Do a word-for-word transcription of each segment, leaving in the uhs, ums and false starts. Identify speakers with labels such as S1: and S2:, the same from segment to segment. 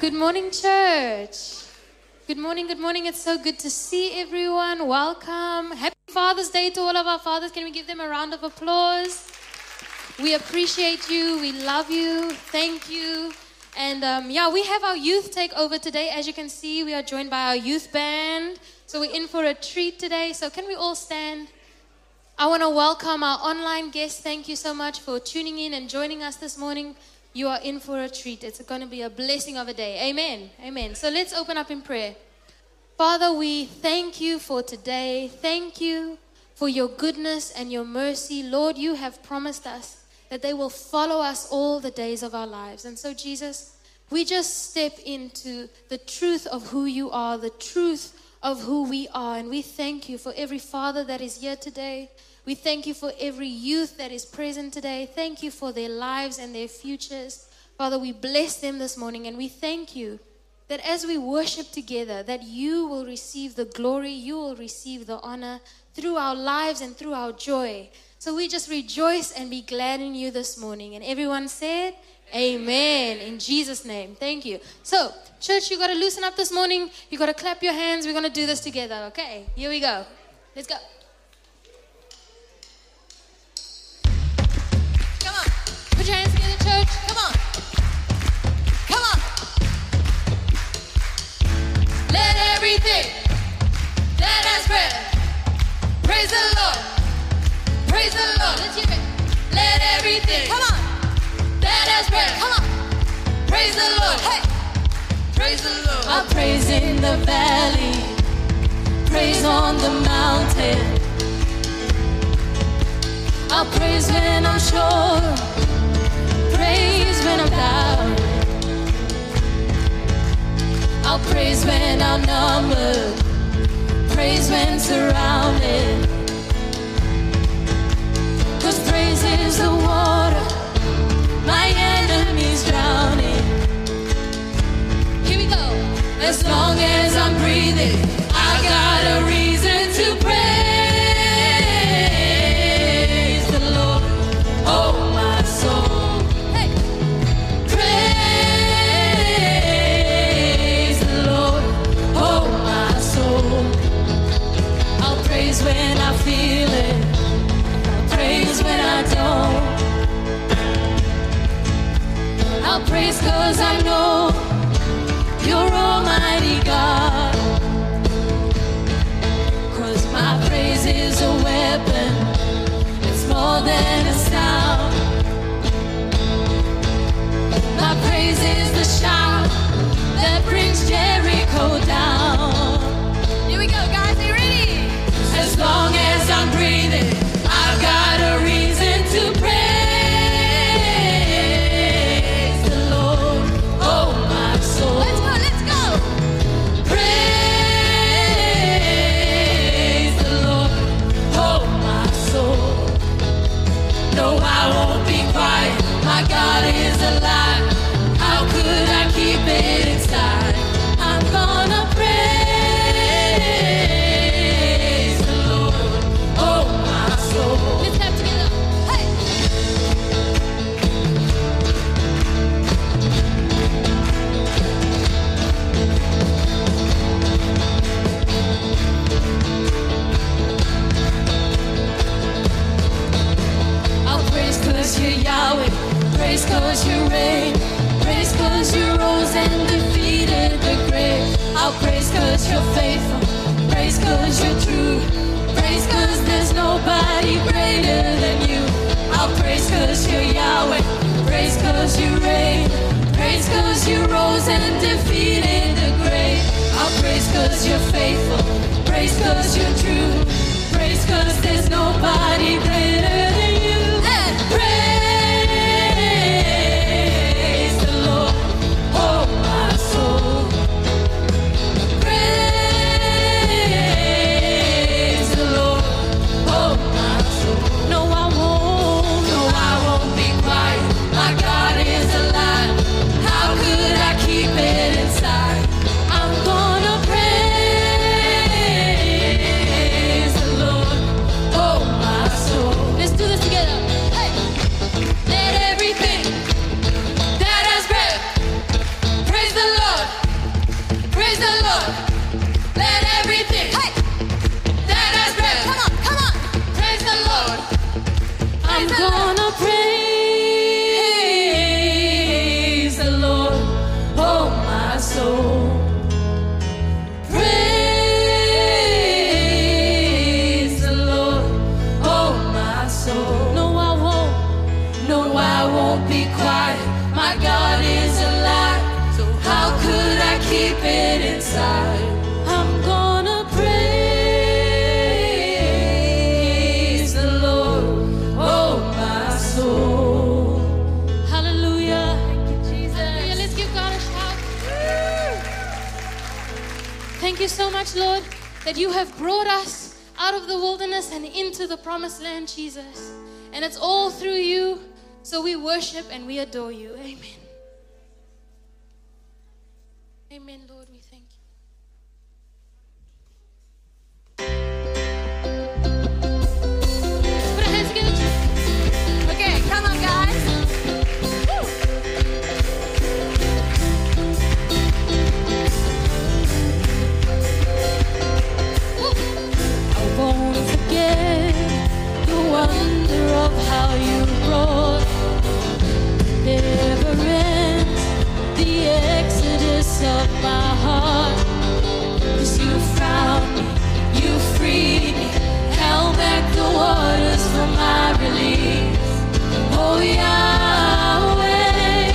S1: Good morning, church. Good morning, good morning. It's so good to see everyone. Welcome. Happy Father's Day to all of our fathers. Can we give them a round of applause? We appreciate you. We love you. Thank you. And um, yeah, we have our youth takeover today. As you can see, we are joined by our youth band. So we're in for a treat today. So can we all stand? I want to welcome our online guests. Thank you so much for tuning in and joining us this morning. You are in for a treat. It's going to be a blessing of a day. Amen. Amen. So let's open up in prayer. Father, we thank you for today. Thank you for your goodness and your mercy. Lord, you have promised us that they will follow us all the days of our lives. And so, Jesus, we just step into the truth of who you are, the truth of who we are. And we thank you for every father that is here today. We thank you for every youth that is present today. Thank you for their lives and their futures. Father, we bless them this morning, and we thank you that as we worship together, that you will receive the glory, you will receive the honor through our lives and through our joy. So we just rejoice and be glad in you this morning. And everyone said, amen. In Jesus' name. Thank you. So, church, you got to loosen up this morning. You got to clap your hands. We're going to do this together. Okay, here we go. Let's go. Put your hands together, church. Come on. Come on. Let everything that has breath praise the Lord. Praise the Lord. Let's hear it. Let everything, come on, that has breath, come on, praise the Lord. Hey, praise the Lord. I praise in the valley, praise on the mountain. I praise when I'm sure, praise when I'm down. I'll praise when I'm numbered, praise when surrounded. Cause praise is the water my enemies drowning. Here we go. As long as I'm breathing, I got a reason to praise the Lord. Oh, my soul. When I feel it, I'll praise when I don't. I'll praise cause I know you're Almighty God. Cause my praise is a weapon, it's more than a sound. My praise is the shout that brings Jericho down. Here we go, guys, are you ready? As long as I'm breathing, I've got a reason to praise the Lord. Oh, my soul. Let's go, let's go. Praise the Lord. Oh, my soul. No, I won't be quiet. My God is alive. How could I keep it inside? I'm gonna praise. Let's clap together. Hey! I'll praise cause you're Yahweh. Praise cause you reign. Praise cause you rose and defeated the grave. I'll praise cause you're faithful. Praise cause you're true. Praise cause there's nobody greater than you. I'll praise cause you're Yahweh. Praise cause you reign. Praise cause you rose and defeated the grave. I'll praise cause you're faithful. Praise cause you're true. Praise cause there's nobody greater than you. And praise the Lord, oh my soul. Keep it inside. I'm gonna praise Praise the Lord. Let everything hey. that has breath. Come on, come on. Praise the Lord. I'm the gonna Lord. Praise the Lord, oh my soul. Praise the Lord, oh my soul. No, I won't. No, I won't be quiet. My God is alive. So how could I keep it inside? I'm gonna praise the Lord, oh my soul. Hallelujah. Thank you, Jesus. Hallelujah. Let's give God a shout. Thank you so much, Lord, that you have brought us out of the wilderness and into the promised land, Jesus. And it's all through you. So we worship and we adore you. Amen. Amen, Lord, we thank you. Let's put our hands together. Okay, come on, guys. Woo. Woo. I won't forget the wonder of how you brought never ends, the exodus of my heart. 'Cause you found me, you freed me, held back the waters for my release. Oh Yahweh,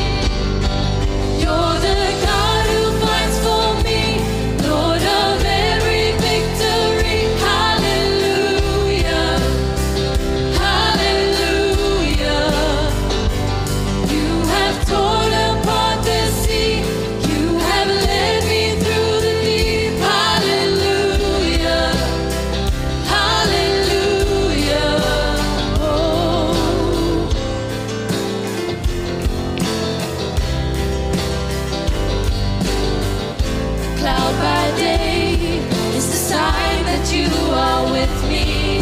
S1: you're the God who fights for me, Lord of every victory. Hallelujah, hallelujah. You have torn apart the sea. You have led me through the deep. Hallelujah. Hallelujah. Oh. Cloud by day is the sign that you are with me.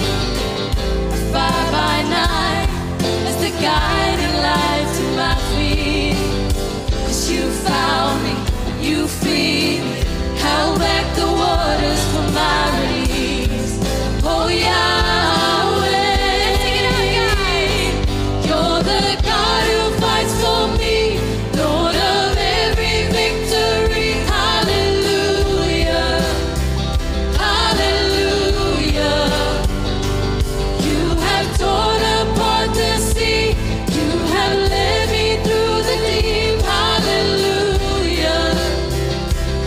S1: Fire by night is the guiding light to my feet. 'Cause you found me, you freed me, held back the waters for my release. Oh Yahweh, you're the God who fights for me, Lord of every victory. Hallelujah, hallelujah. You have torn apart the sea. You have led me through the deep. Hallelujah,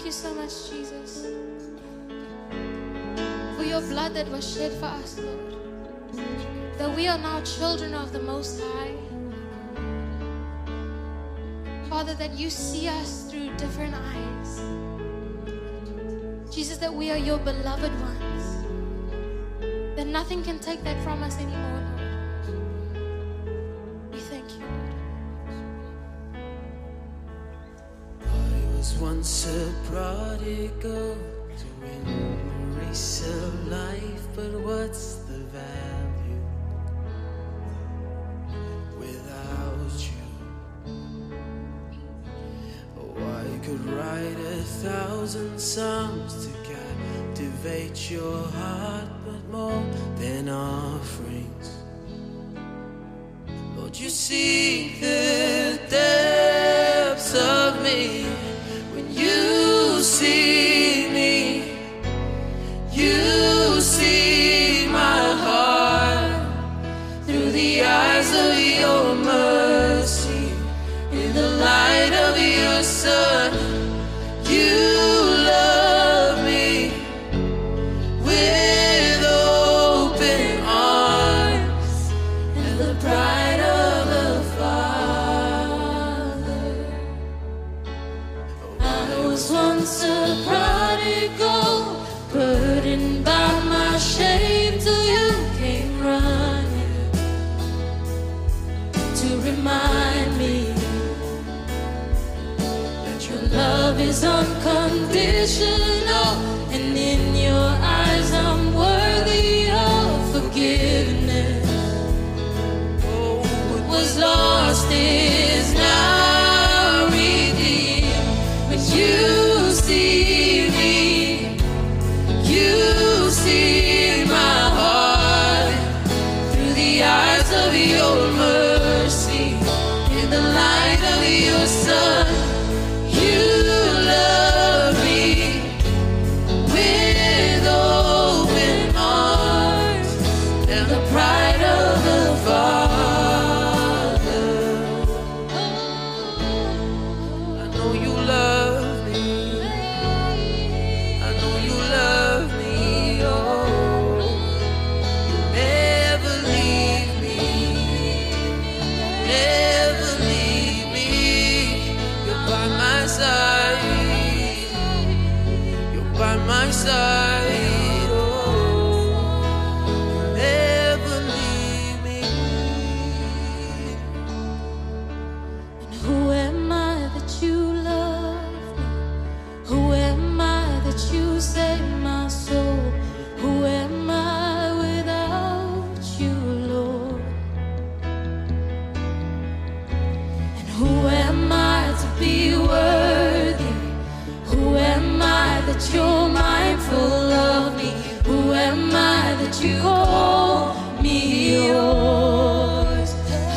S1: you so much, Jesus, for your blood that was shed for us, Lord, that we are now children of the Most High. Father, that you see us through different eyes. Jesus, that we are your beloved ones, that nothing can take that from us anymore, Lord. We thank you, Lord.
S2: I was once a prodigal to win the race of life, but what's the value without you? Oh, I could write a thousand songs to captivate your heart, but more than offerings, Lord, you see the depths of me. When you see me, you see my heart through the eyes of your mercy, in the light of your Son. You love me with open arms and the pride of a father. I was once a prodigal, burdened by my shame, till you came running to remind me love is unconditional, and in your eyes I'm worthy of forgiveness. Oh, what was lost is now redeemed. When you see me, you see my heart through the eyes of your mercy, in the light of your Son. My side, oh, never leave me. And who am I that you love me? Who am I that you save my soul? Who am I without you, Lord? And who am I to be worthy? Who am I that you're mindful of me? Who am I that you call me yours?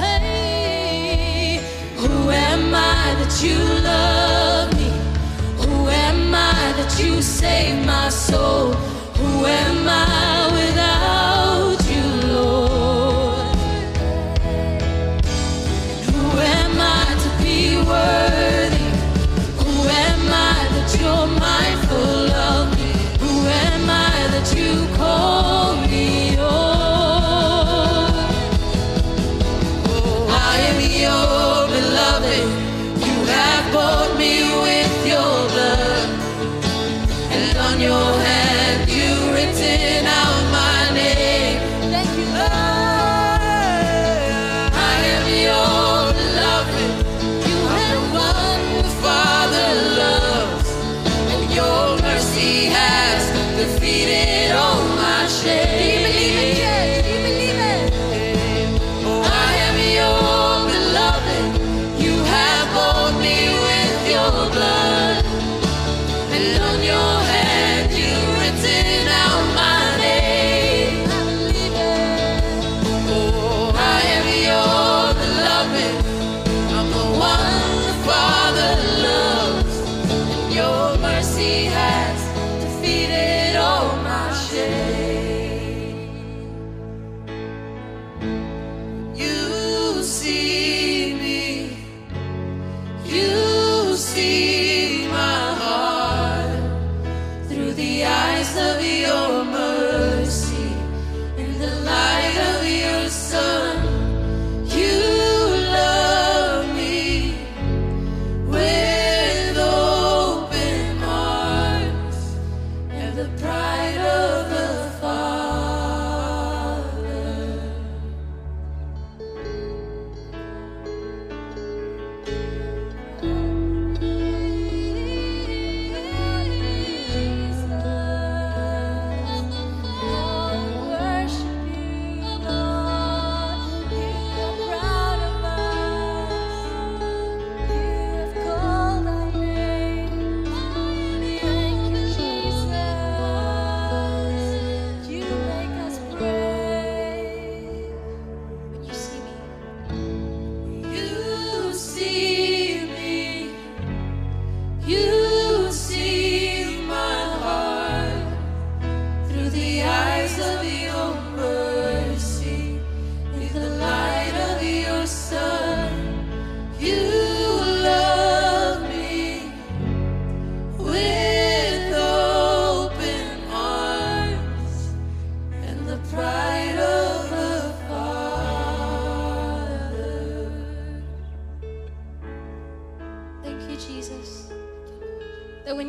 S2: Hey, who am I that you love me? Who am I that you save my soul? Who am I without you, Lord? Who am I to be worthy? Who am I that you're mindful of me? Who am I that you call me yours? Oh, I am your beloved. You have bought me with your blood, and on your hand you written out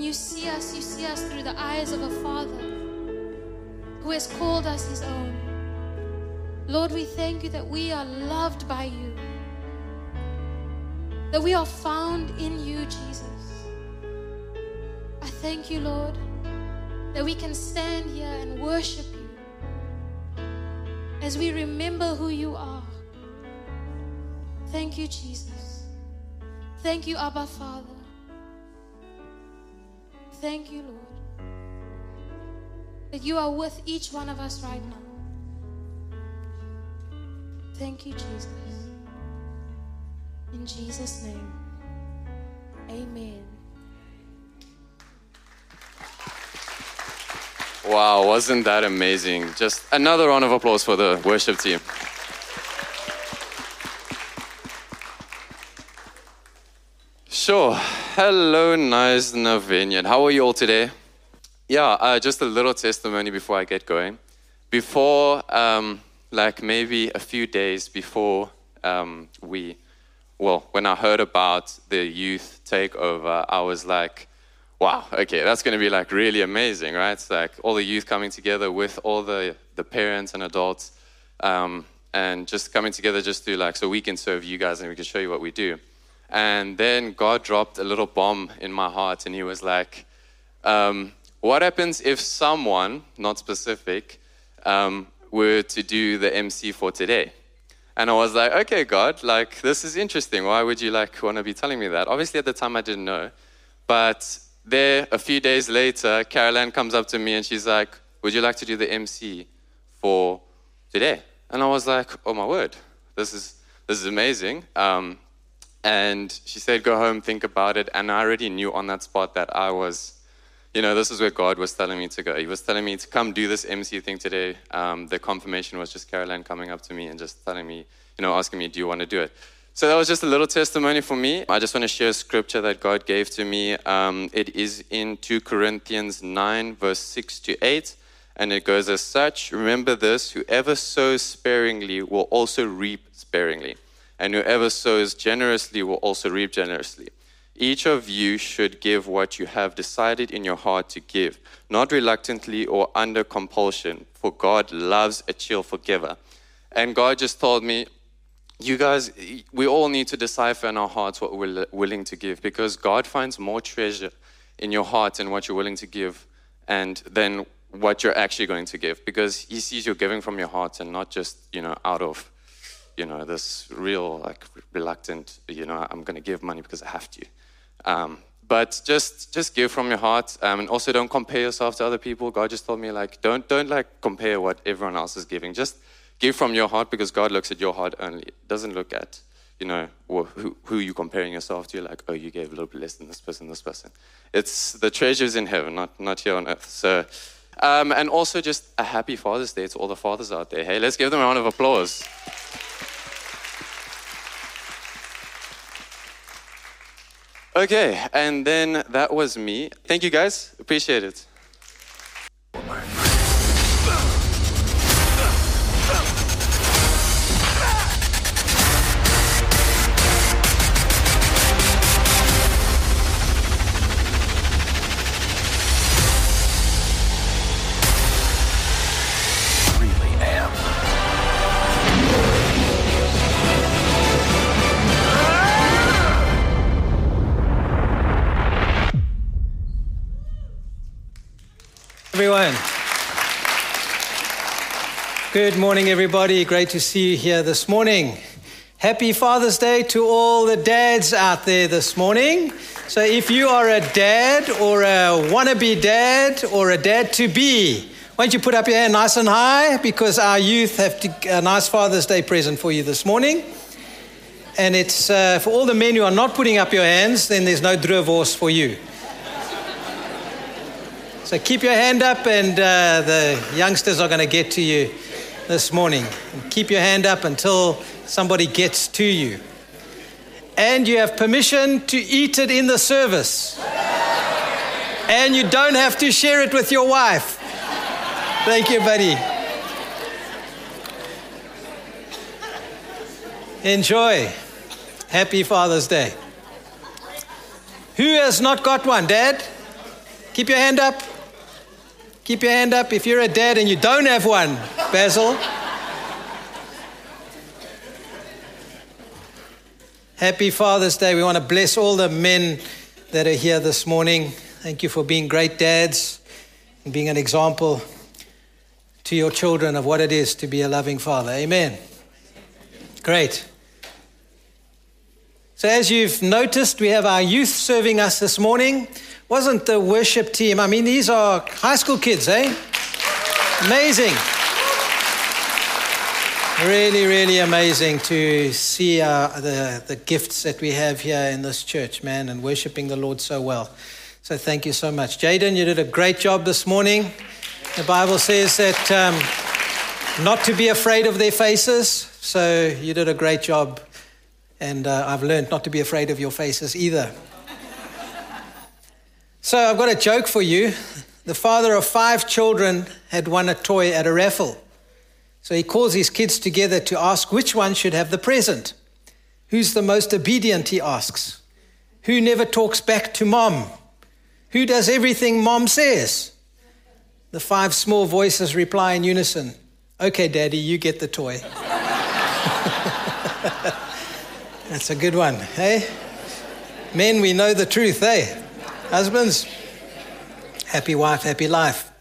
S1: you see us, you see us through the eyes of a Father who has called us His own. Lord, we thank you that we are loved by you, that we are found in you, Jesus. I thank you, Lord, that we can stand here and worship you as we remember who you are. Thank you, Jesus. Thank you, Abba Father. Thank you, Lord, that you are with each one of us right now. Thank you, Jesus. In Jesus' name, amen.
S3: Wow, wasn't that amazing? Just another round of applause for the worship team. Sure. Hello, nice Vineyard. How are you all today? Yeah, uh, just a little testimony before I get going. Before, um, like maybe a few days before um, we, well, when I heard about the youth takeover, I was like, wow, okay, that's going to be like really amazing, right? It's like all the youth coming together with all the, the parents and adults um, and just coming together just to like, so we can serve you guys and we can show you what we do. And then God dropped a little bomb in my heart and he was like, um, what happens if someone, not specific, um, were to do the M C for today? And I was like, okay, God, like this is interesting. Why would you like want to be telling me that? Obviously at the time I didn't know, but there a few days later, Caroline comes up to me and she's like, would you like to do the M C for today? And I was like, oh my word, this is this is amazing. Um, And she said, go home, think about it. And I already knew on that spot that I was, you know, this is where God was telling me to go. He was telling me to come do this M C thing today. Um, the confirmation was just Caroline coming up to me and just telling me, you know, asking me, do you want to do it? So that was just a little testimony for me. I just want to share a scripture that God gave to me. Um, it is in Second Corinthians nine, verse six to eight. And it goes as such, remember this, whoever sows sparingly will also reap sparingly. And whoever sows generously will also reap generously. Each of you should give what you have decided in your heart to give, not reluctantly or under compulsion, for God loves a cheerful giver. And God just told me, you guys, we all need to decipher in our hearts what we're willing to give, because God finds more treasure in your heart and what you're willing to give and then what you're actually going to give, because he sees you're giving from your heart and not just, you know, out of you know, this real, like, reluctant, you know, I'm going to give money because I have to. Um, but just just give from your heart. Um, and also don't compare yourself to other people. God just told me, like, don't, don't like, compare what everyone else is giving. Just give from your heart, because God looks at your heart only. It doesn't look at, you know, who, who you're comparing yourself to. Like, oh, you gave a little bit less than this person, this person. It's the treasures in heaven, not, not here on earth. So, um, and also just a happy Father's Day to all the fathers out there. Hey, let's give them a round of applause. Okay, and then that was me. Thank you guys, appreciate it.
S4: Everyone. Good morning, everybody. Great to see you here this morning. Happy Father's Day to all the dads out there this morning. So if you are a dad or a wannabe dad or a dad to be, why don't you put up your hand nice and high, because our youth have to, a nice Father's Day present for you this morning. And it's uh, for all the men who are not putting up your hands, then there's no divorce for you. So keep your hand up, and uh, the youngsters are going to get to you this morning. And keep your hand up until somebody gets to you. And you have permission to eat it in the service. And you don't have to share it with your wife. Thank you, buddy. Enjoy. Happy Father's Day. Who has not got one, Dad? Keep your hand up. Keep your hand up if you're a dad and you don't have one, Basil. Happy Father's Day. We want to bless all the men that are here this morning. Thank you for being great dads and being an example to your children of what it is to be a loving father. Amen. Great. So as you've noticed, we have our youth serving us this morning. Wasn't the worship team, I mean, these are high school kids, eh? Amazing. Really, really amazing to see uh, the, the gifts that we have here in this church, man, and worshiping the Lord so well. So thank you so much. Jaden, you did a great job this morning. The Bible says that um, not to be afraid of their faces. So you did a great job. And uh, I've learned not to be afraid of your faces either. So I've got a joke for you. The father of five children had won a toy at a raffle. So he calls his kids together to ask which one should have the present. Who's the most obedient, he asks. Who never talks back to mom? Who does everything mom says? The five small voices reply in unison, okay, Daddy, you get the toy. That's a good one, hey? Men, we know the truth, eh? Husbands, happy wife, happy life.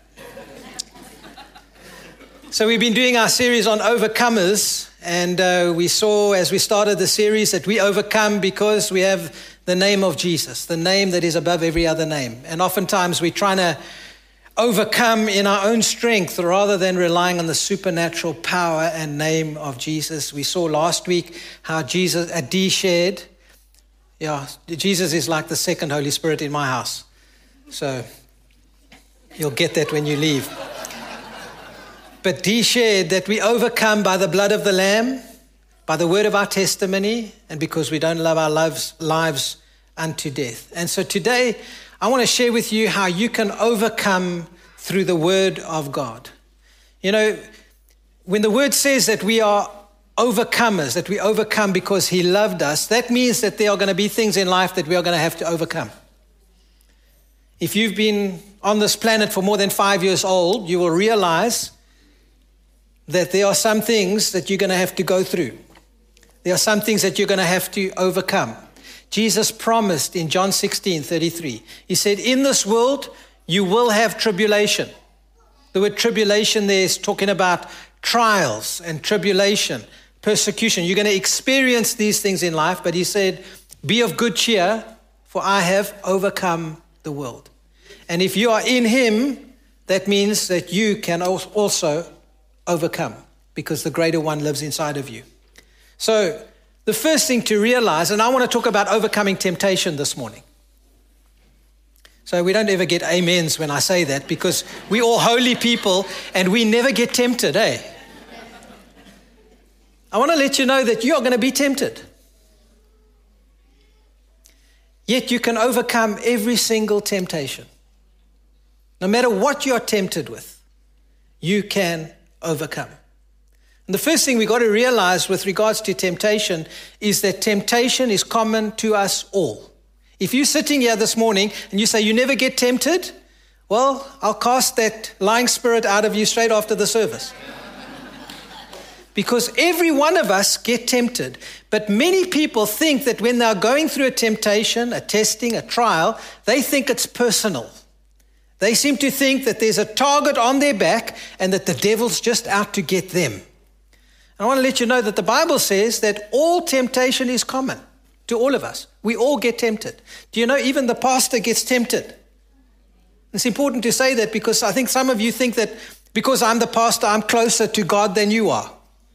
S4: So we've been doing our series on overcomers, and uh, we saw as we started the series that we overcome because we have the name of Jesus, the name that is above every other name. And oftentimes we're trying to overcome in our own strength rather than relying on the supernatural power and name of Jesus. We saw last week how Jesus, Adi shared, yeah, Jesus is like the second Holy Spirit in my house. So you'll get that when you leave. But Dee shared that we overcome by the blood of the Lamb, by the word of our testimony, and because we don't love our lives, lives unto death. And so today, I want to share with you how you can overcome through the word of God. You know, when the word says that we are overcomers, that we overcome because he loved us, that means that there are going to be things in life that we are going to have to overcome. If you've been on this planet for more than five years old, you will realize that there are some things that you're going to have to go through. There are some things that you're going to have to overcome. Jesus promised in John sixteen thirty-three, he said, in this world, you will have tribulation. The word tribulation there is talking about trials and tribulation, persecution. You're going to experience these things in life, but he said, be of good cheer, for I have overcome the world. And if you are in him, that means that you can also overcome, because the greater one lives inside of you. So the first thing to realize, and I want to talk about overcoming temptation this morning. So we don't ever get amens when I say that, because we're all holy people and we never get tempted, eh? I want to let you know that you are going to be tempted. Yet you can overcome every single temptation. No matter what you're tempted with, you can overcome. And the first thing we got to realize with regards to temptation is that temptation is common to us all. If you're sitting here this morning and you say you never get tempted, well, I'll cast that lying spirit out of you straight after the service. Because every one of us get tempted. But many people think that when they're going through a temptation, a testing, a trial, they think it's personal. They seem to think that there's a target on their back and that the devil's just out to get them. I want to let you know that the Bible says that all temptation is common to all of us. We all get tempted. Do you know even the pastor gets tempted? It's important to say that because I think some of you think that because I'm the pastor, I'm closer to God than you are.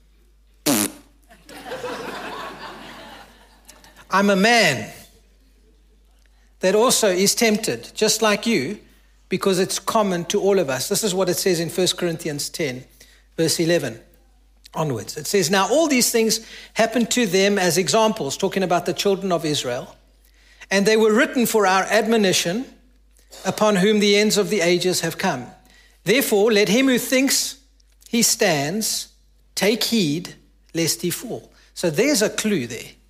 S4: I'm a man that also is tempted, just like you, because it's common to all of us. This is what it says in First Corinthians ten, verse eleven onwards. It says, now all these things happened to them as examples, talking about the children of Israel, and they were written for our admonition, upon whom the ends of the ages have come. Therefore, let him who thinks he stands take heed lest he fall. So there's a clue there.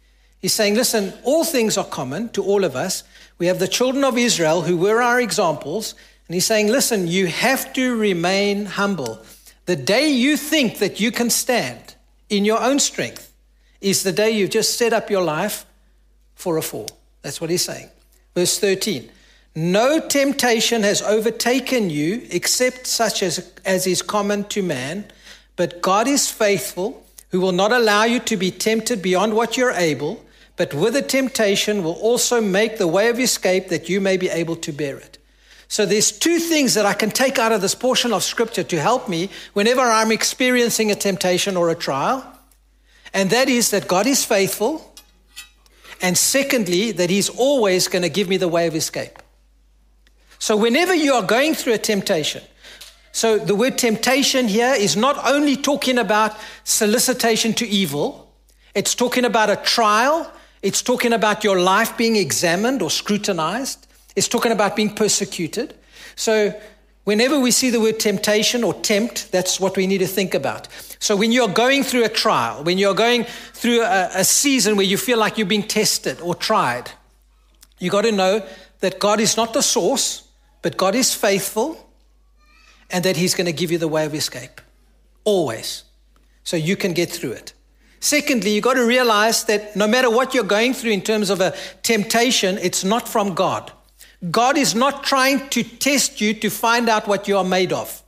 S4: He's saying, listen, all things are common to all of us. We have the children of Israel who were our examples. And he's saying, listen, you have to remain humble. The day you think that you can stand in your own strength is the day you've just set up your life for a fall. That's what he's saying. Verse thirteen, no temptation has overtaken you except such as, as is common to man, but God is faithful, who will not allow you to be tempted beyond what you're able, but with the temptation will also make the way of escape that you may be able to bear it. So there's two things that I can take out of this portion of scripture to help me whenever I'm experiencing a temptation or a trial. And that is that God is faithful. And secondly, that he's always going to give me the way of escape. So whenever you are going through a temptation, so the word temptation here is not only talking about solicitation to evil, it's talking about a trial, it's talking about your life being examined or scrutinized, it's talking about being persecuted. So whenever we see the word temptation or tempt, that's what we need to think about. So when you're going through a trial, when you're going through a, a season where you feel like you're being tested or tried, you got to know that God is not the source, but God is faithful, and that he's going to give you the way of escape, always, so you can get through it. Secondly, you got to realize that no matter what you're going through in terms of a temptation, it's not from God. God is not trying to test you to find out what you are made of.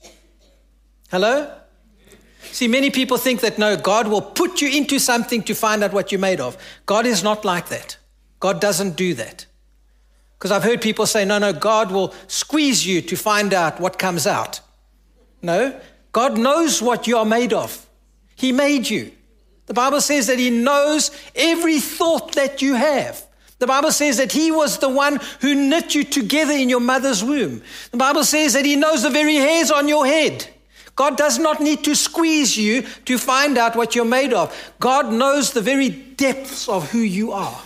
S4: Hello? See, many people think that, no, God will put you into something to find out what you're made of. God is not like that. God doesn't do that. Because I've heard people say, no, no, God will squeeze you to find out what comes out. No, God knows what you are made of. He made you. The Bible says that he knows every thought that you have. The Bible says that he was the one who knit you together in your mother's womb. The Bible says that he knows the very hairs on your head. God does not need to squeeze you to find out what you're made of. God knows the very depths of who you are.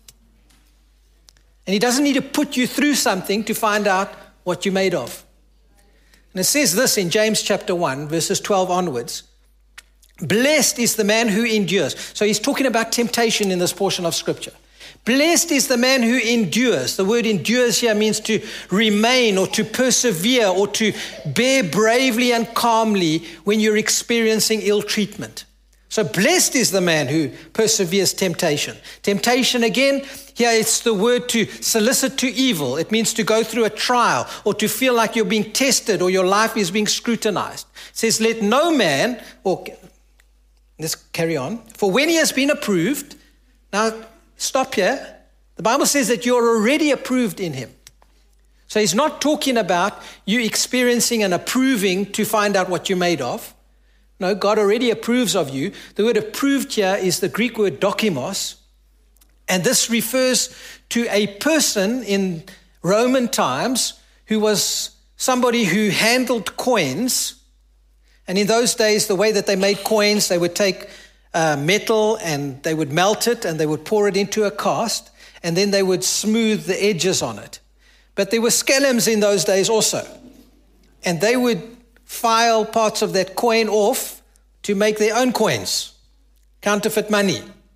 S4: And he doesn't need to put you through something to find out what you're made of. And it says this in James chapter one, verses twelve onwards. Blessed is the man who endures. So he's talking about temptation in this portion of scripture. Blessed is the man who endures. The word endures here means to remain or to persevere or to bear bravely and calmly when you're experiencing ill treatment. So blessed is the man who perseveres temptation. Temptation, again, here it's the word to solicit to evil. It means to go through a trial or to feel like you're being tested or your life is being scrutinized. It says, let no man, or let's carry on. For when he has been approved, now stop here. The Bible says that you're already approved in him. So he's not talking about you experiencing and approving to find out what you're made of. No, God already approves of you. The word approved here is the Greek word dokimos. And this refers to a person in Roman times who was somebody who handled coins. And in those days, the way that they made coins, they would take uh, metal and they would melt it and they would pour it into a cast and then they would smooth the edges on it. But there were scalums in those days also. And they would file parts of that coin off to make their own coins, counterfeit money.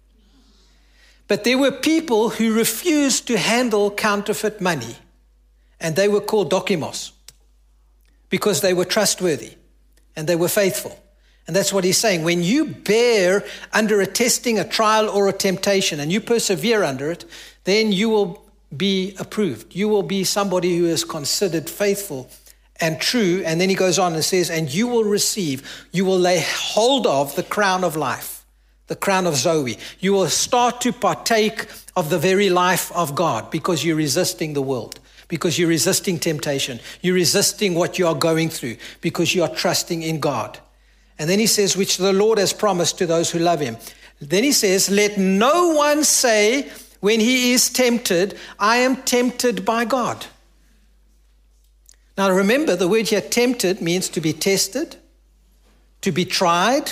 S4: But there were people who refused to handle counterfeit money, and they were called dokimos because they were trustworthy and they were faithful. And that's what he's saying. When you bear under a testing, a trial, or a temptation, and you persevere under it, then you will be approved. You will be somebody who is considered faithful and true. And then he goes on and says, and you will receive, you will lay hold of the crown of life, the crown of Zoe. You will start to partake of the very life of God because you're resisting the world, because you're resisting temptation. You're resisting what you are going through because you are trusting in God. And then he says, which the Lord has promised to those who love him. Then he says, let no one say when he is tempted, I am tempted by God. Now remember, the word here tempted means to be tested, to be tried,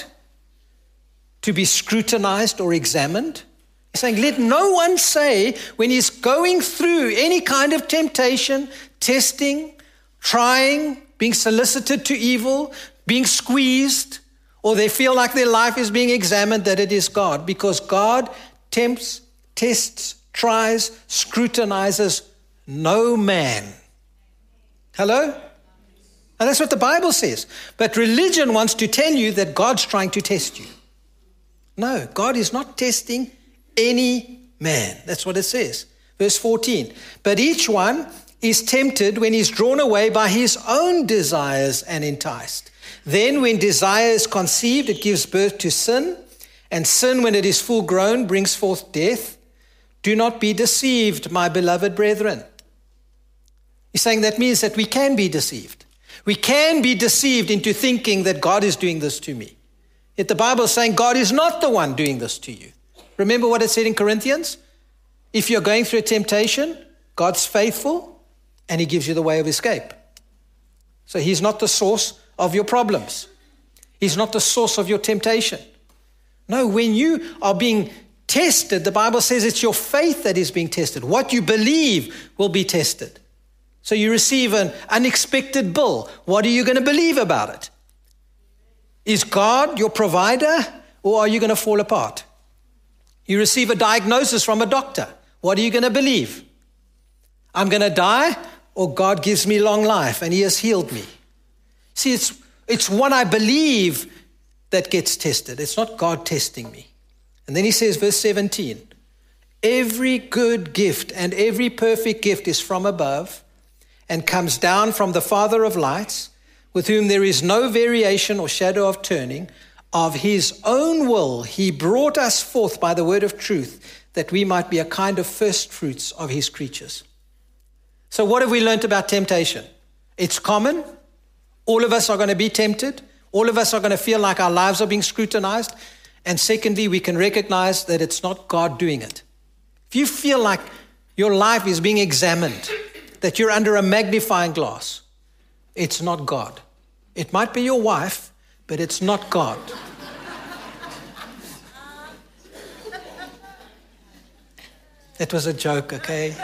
S4: to be scrutinized or examined. He's saying, let no one say when he's going through any kind of temptation, testing, trying, being solicited to evil, being squeezed, or they feel like their life is being examined, that it is God, because God tempts, tests, tries, scrutinizes no man. Hello? And that's what the Bible says. But religion wants to tell you that God's trying to test you. No, God is not testing any man. That's what it says. Verse fourteen. But each one is tempted when he's drawn away by his own desires and enticed. Then when desire is conceived, it gives birth to sin. And sin, when it is full grown, brings forth death. Do not be deceived, my beloved brethren. He's saying that means that we can be deceived. We can be deceived into thinking that God is doing this to me. Yet the Bible is saying God is not the one doing this to you. Remember what it said in Corinthians? If you're going through a temptation, God's faithful and he gives you the way of escape. So he's not the source of your problems. He's not the source of your temptation. No, when you are being tested, the Bible says it's your faith that is being tested. What you believe will be tested. So you receive an unexpected bill. What are you going to believe about it? Is God your provider, or are you going to fall apart? You receive a diagnosis from a doctor. What are you going to believe? I'm going to die, or God gives me long life and he has healed me. See, it's, it's what I believe that gets tested. It's not God testing me. And then he says, verse seventeen, every good gift and every perfect gift is from above and comes down from the Father of lights, with whom there is no variation or shadow of turning. Of his own will he brought us forth by the word of truth, that we might be a kind of first fruits of his creatures. So what have we learned about temptation? It's common. All of us are going to be tempted. All of us are going to feel like our lives are being scrutinized. And secondly, we can recognize that it's not God doing it. If you feel like your life is being examined, that you're under a magnifying glass, it's not God. It might be your wife, but it's not God. That was a joke, okay?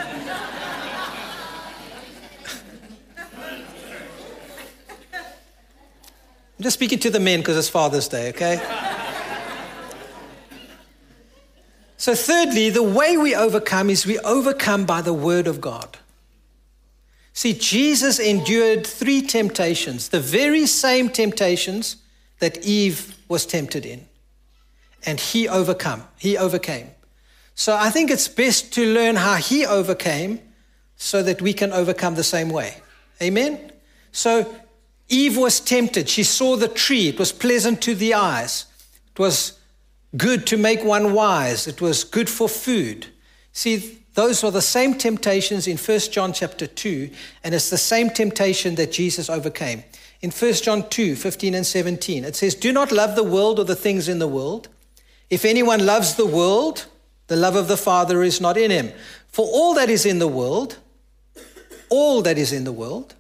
S4: I'm just speaking to the men because it's Father's Day, okay? So thirdly, the way we overcome is we overcome by the word of God. See, Jesus endured three temptations, the very same temptations that Eve was tempted in. And he overcome, he overcame. So I think it's best to learn how he overcame so that we can overcome the same way. Amen? So Eve was tempted. She saw the tree. It was pleasant to the eyes. It was good to make one wise. It was good for food. See, those are the same temptations in First John chapter two, and it's the same temptation that Jesus overcame. In First John two, fifteen and seventeen, it says, do not love the world or the things in the world. If anyone loves the world, the love of the Father is not in him. For all that is in the world, all that is in the world,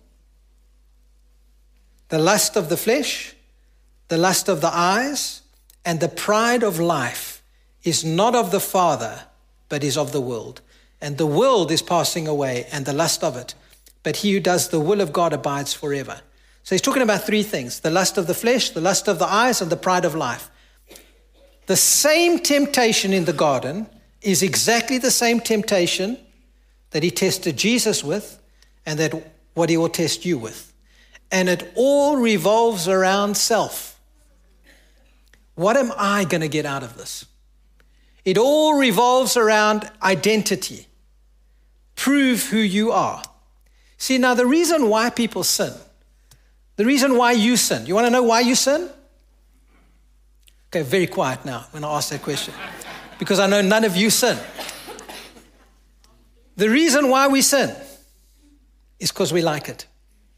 S4: the lust of the flesh, the lust of the eyes, and the pride of life is not of the Father, but is of the world. And the world is passing away, and the lust of it. But he who does the will of God abides forever. So he's talking about three things: the lust of the flesh, the lust of the eyes, and the pride of life. The same temptation in the garden is exactly the same temptation that he tested Jesus with, and that what he will test you with. And it all revolves around self. What am I going to get out of this? It all revolves around identity. Prove who you are. See, now the reason why people sin, the reason why you sin, you want to know why you sin? Okay, very quiet now when I ask that question, because I know none of you sin. The reason why we sin is because we like it.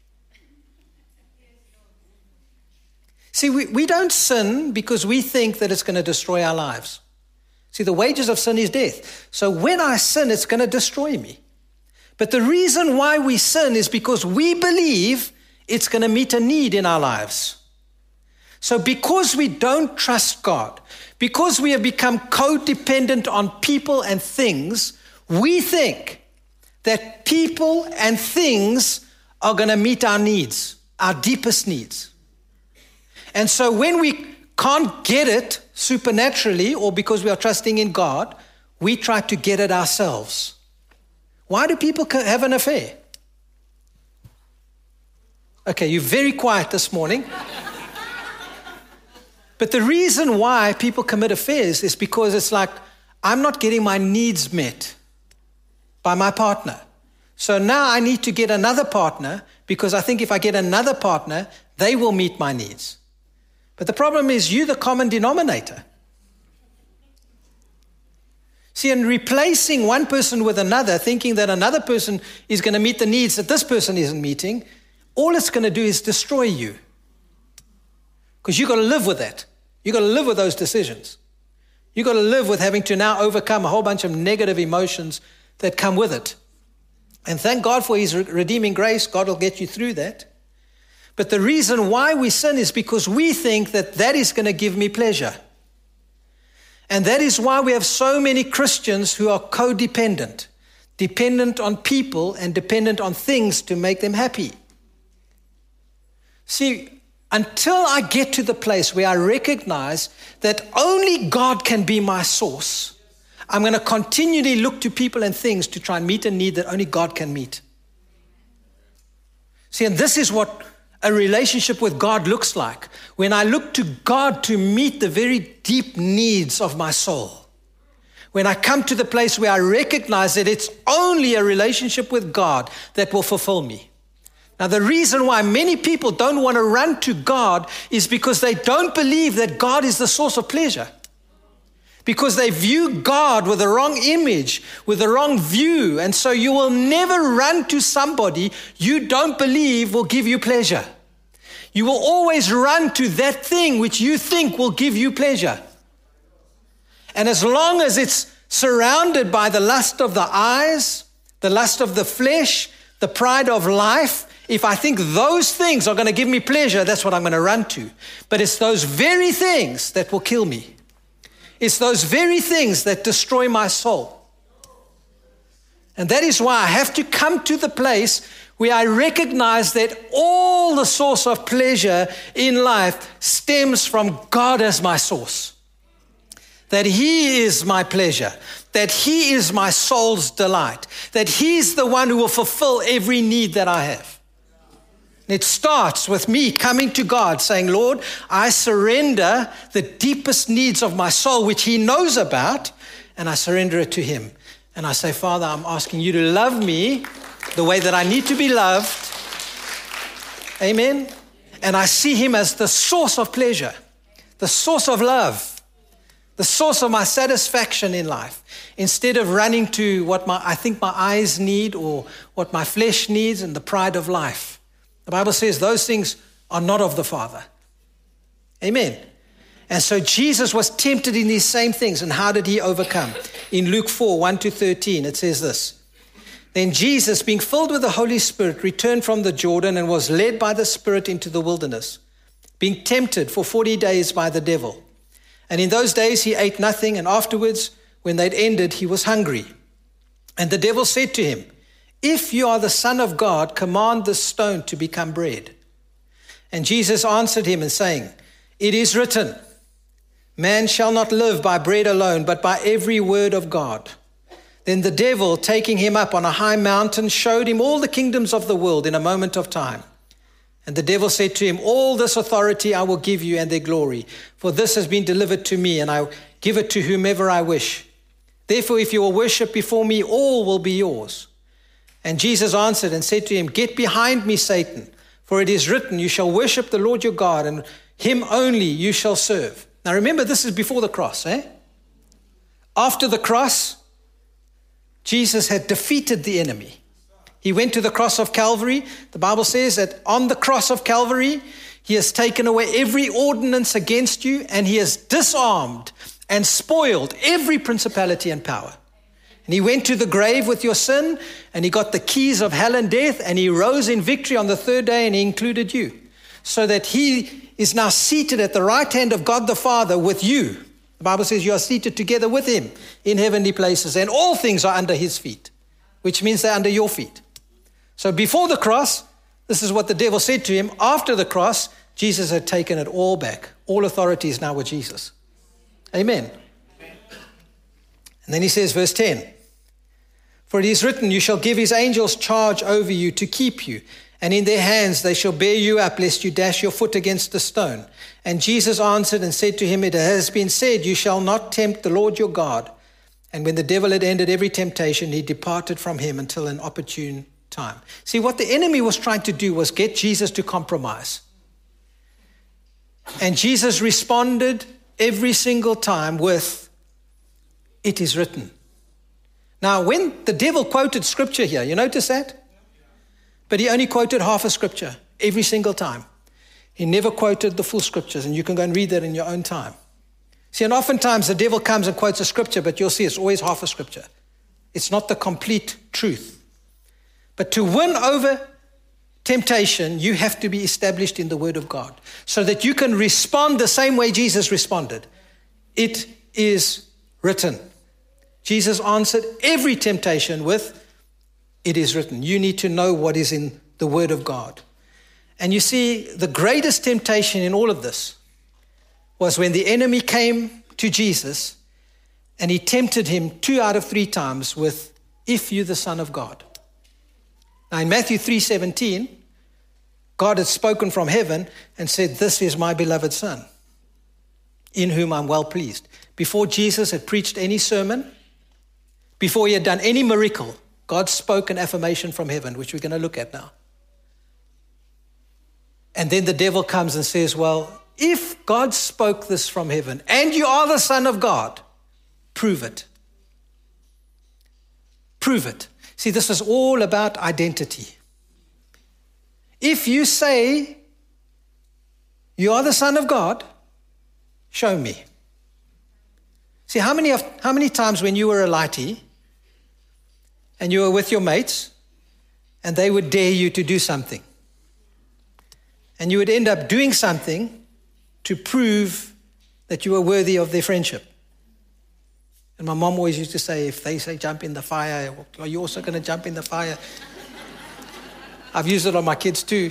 S4: See, we, we don't sin because we think that it's going to destroy our lives. See, the wages of sin is death. So when I sin, it's going to destroy me. But the reason why we sin is because we believe it's going to meet a need in our lives. So because we don't trust God, because we have become codependent on people and things, we think that people and things are going to meet our needs, our deepest needs. And so when we can't get it supernaturally or because we are trusting in God, we try to get it ourselves. Why do people have an affair? Okay, you're very quiet this morning. But the reason why people commit affairs is because it's like, I'm not getting my needs met by my partner. So now I need to get another partner because I think if I get another partner, they will meet my needs. But the problem is you're the common denominator. See, in replacing one person with another, thinking that another person is going to meet the needs that this person isn't meeting, all it's going to do is destroy you. Because you've got to live with that. You've got to live with those decisions. You've got to live with having to now overcome a whole bunch of negative emotions that come with it. And thank God for his redeeming grace. God will get you through that. But the reason why we sin is because we think that that is going to give me pleasure. And that is why we have so many Christians who are codependent, dependent on people and dependent on things to make them happy. See, until I get to the place where I recognize that only God can be my source, I'm going to continually look to people and things to try and meet a need that only God can meet. See, and this is what a relationship with God looks like. When I look to God to meet the very deep needs of my soul. When I come to the place where I recognize that it's only a relationship with God that will fulfill me. Now, the reason why many people don't want to run to God is because they don't believe that God is the source of pleasure. Because they view God with the wrong image, with the wrong view. And so you will never run to somebody you don't believe will give you pleasure. You will always run to that thing which you think will give you pleasure. And as long as it's surrounded by the lust of the eyes, the lust of the flesh, the pride of life, if I think those things are going to give me pleasure, that's what I'm going to run to. But it's those very things that will kill me. It's those very things that destroy my soul. And that is why I have to come to the place where I recognize that all the source of pleasure in life stems from God as my source. That He is my pleasure. That He is my soul's delight. That He's the one who will fulfill every need that I have. It starts with me coming to God saying, Lord, I surrender the deepest needs of my soul, which He knows about, and I surrender it to Him. And I say, Father, I'm asking you to love me the way that I need to be loved. Amen. And I see Him as the source of pleasure, the source of love, the source of my satisfaction in life. Instead of running to what my I think my eyes need or what my flesh needs and the pride of life. The Bible says those things are not of the Father. Amen. And so Jesus was tempted in these same things. And how did He overcome? In Luke four, one to thirteen, it says this. Then Jesus, being filled with the Holy Spirit, returned from the Jordan and was led by the Spirit into the wilderness, being tempted for forty days by the devil. And in those days He ate nothing, and afterwards, when they'd ended, He was hungry. And the devil said to Him, if you are the Son of God, command this stone to become bread. And Jesus answered him and saying, it is written, man shall not live by bread alone, but by every word of God. Then the devil, taking him up on a high mountain, showed him all the kingdoms of the world in a moment of time. And the devil said to him, all this authority I will give you and their glory, for this has been delivered to me, and I give it to whomever I wish. Therefore, if you will worship before me, all will be yours. And Jesus answered and said to him, get behind me, Satan, for it is written, you shall worship the Lord your God, and Him only you shall serve. Now remember, this is before the cross, eh? After the cross, Jesus had defeated the enemy. He went to the cross of Calvary. The Bible says that on the cross of Calvary, He has taken away every ordinance against you, and He has disarmed and spoiled every principality and power. And He went to the grave with your sin, and He got the keys of hell and death, and He rose in victory on the third day, and He included you. So that He is now seated at the right hand of God the Father with you. The Bible says you are seated together with Him in heavenly places, and all things are under His feet, which means they're under your feet. So before the cross, this is what the devil said to Him. After the cross, Jesus had taken it all back. All authority is now with Jesus. Amen. And then he says, verse ten, for it is written, you shall give his angels charge over you to keep you, and in their hands they shall bear you up, lest you dash your foot against a stone. And Jesus answered and said to him, it has been said, you shall not tempt the Lord your God. And when the devil had ended every temptation, he departed from him until an opportune time. See, what the enemy was trying to do was get Jesus to compromise. And Jesus responded every single time with, it is written. Now, when the devil quoted scripture here, you notice that? But he only quoted half a scripture every single time. He never quoted the full scriptures, and you can go and read that in your own time. See, and oftentimes the devil comes and quotes a scripture, but you'll see it's always half a scripture. It's not the complete truth. But to win over temptation, you have to be established in the Word of God so that you can respond the same way Jesus responded. It is written. Jesus answered every temptation with, it is written. You need to know what is in the Word of God. And you see, the greatest temptation in all of this was when the enemy came to Jesus and he tempted him two out of three times with, if you the Son of God. Now in Matthew three seventeen, God had spoken from heaven and said, this is my beloved Son, in whom I'm well pleased. Before Jesus had preached any sermon, before he had done any miracle, God spoke an affirmation from heaven, which we're going to look at now. And then the devil comes and says, well, if God spoke this from heaven and you are the Son of God, prove it. Prove it. See, this is all about identity. If you say you are the Son of God, show me. See, how many of, how many times when you were a lightie and you were with your mates and they would dare you to do something, and you would end up doing something to prove that you were worthy of their friendship. And my mom always used to say, if they say jump in the fire, are you also going to jump in the fire? I've used it on my kids too.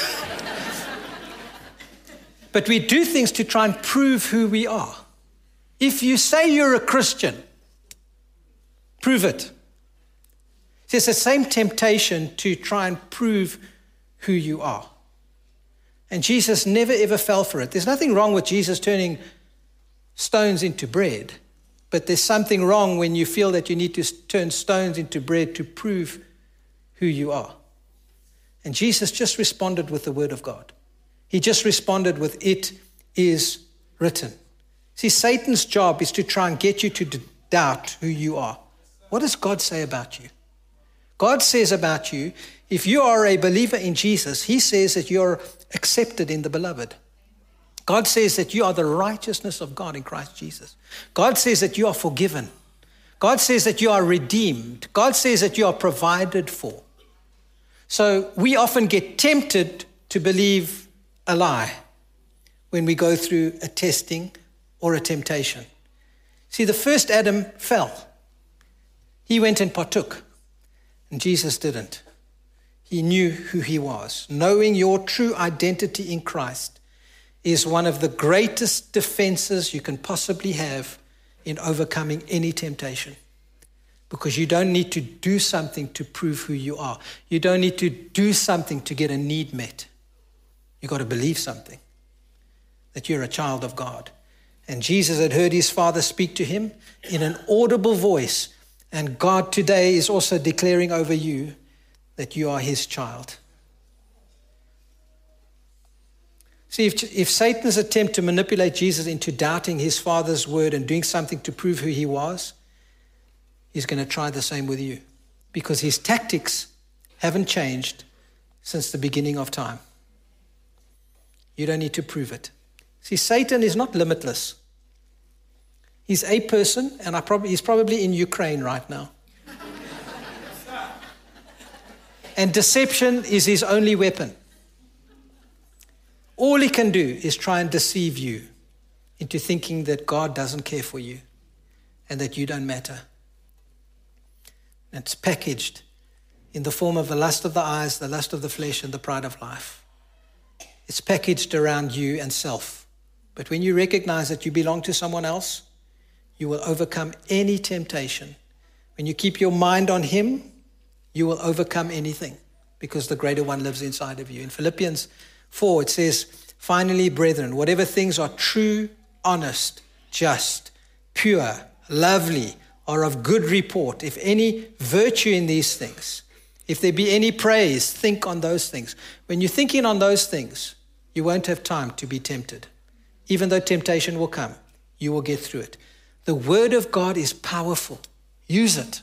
S4: But we do things to try and prove who we are. If you say you're a Christian, prove it. There's the same temptation to try and prove who you are. And Jesus never ever fell for it. There's nothing wrong with Jesus turning stones into bread, but there's something wrong when you feel that you need to turn stones into bread to prove who you are. And Jesus just responded with the Word of God. He just responded with, it is written. See, Satan's job is to try and get you to d- doubt who you are. What does God say about you? God says about you, if you are a believer in Jesus, he says that you're accepted in the beloved. God says that you are the righteousness of God in Christ Jesus. God says that you are forgiven. God says that you are redeemed. God says that you are provided for. So we often get tempted to believe a lie when we go through a testing or a temptation. See, the first Adam fell. He went and partook, and Jesus didn't. He knew who he was. Knowing your true identity in Christ is one of the greatest defenses you can possibly have in overcoming any temptation. Because you don't need to do something to prove who you are. You don't need to do something to get a need met. You've got to believe something, that you're a child of God. And Jesus had heard his Father speak to him in an audible voice. And God today is also declaring over you that you are his child. See, if, if Satan's attempt to manipulate Jesus into doubting his Father's word and doing something to prove who he was, he's going to try the same with you, because his tactics haven't changed since the beginning of time. You don't need to prove it. See, Satan is not limitless. He's a person, and I probably, he's probably in Ukraine right now. And deception is his only weapon. All he can do is try and deceive you into thinking that God doesn't care for you and that you don't matter. It's packaged in the form of the lust of the eyes, the lust of the flesh, and the pride of life. It's packaged around you and self. But when you recognize that you belong to someone else, you will overcome any temptation. When you keep your mind on him, you will overcome anything because the greater one lives inside of you. In Philippians four, it says, finally, brethren, whatever things are true, honest, just, pure, lovely, or of good report, if any virtue in these things, if there be any praise, think on those things. When you're thinking on those things, you won't have time to be tempted. Even though temptation will come, you will get through it. The word of God is powerful. Use it.